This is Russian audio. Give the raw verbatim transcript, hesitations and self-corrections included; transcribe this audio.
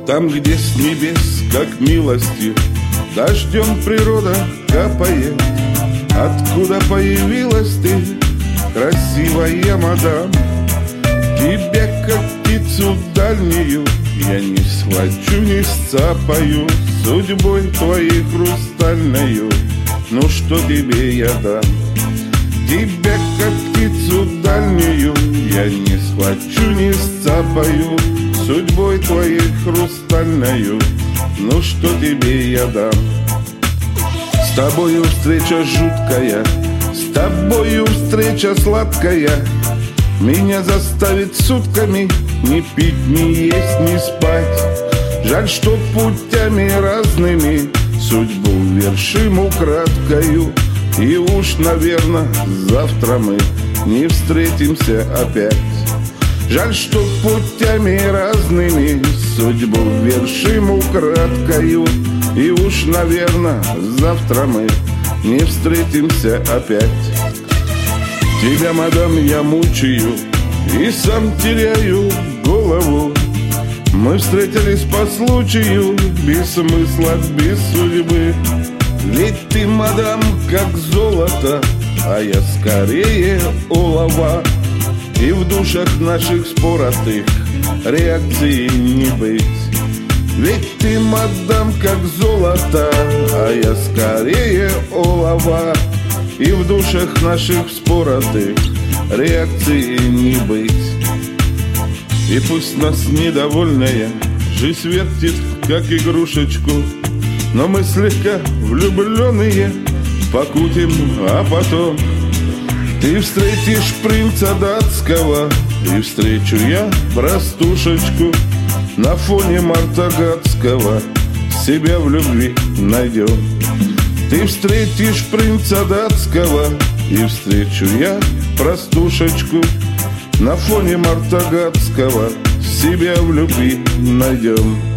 Там, где с небес, как милостью, дождем природа капает. Откуда появилась ты, красивая мадам? Тебя, как птицу дальнюю, я не схвачу, не сцапаю. Судьбой твоей хрустальною, ну что тебе я дам? Тебя, как птицу дальнюю, я не схвачу, не сцапаю. Судьбой твоей хрустальною, ну что тебе я дам? С тобою встреча жуткая, с тобою встреча сладкая. Меня заставит сутками не пить, не есть, не спать. Жаль, что путями разными судьбу вершим украдкою. И уж, наверно, завтра мы не встретимся опять. Жаль, что путями разными судьбу вершим украдкою. И уж, наверно, завтра мы не встретимся опять. Тебя, мадам, я мучаю и сам теряю голову. Мы встретились по случаю, без смысла, без судьбы. Ведь ты, мадам, как золото, а я скорее олова. И в душах наших споротых реакции не быть. Ведь ты, мадам, как золото, а я скорее олова. И в душах наших споротых реакции не быть. И пусть нас недовольная жизнь вертит, как игрушечку, но мы слегка влюбленные покутим, а потом ты встретишь принца датского, и встречу я простушечку. На фоне Марта Гадского себя в любви найдем. Ты встретишь принца датского, и встречу я простушечку. На фоне Марта Гадского себя в любви найдем.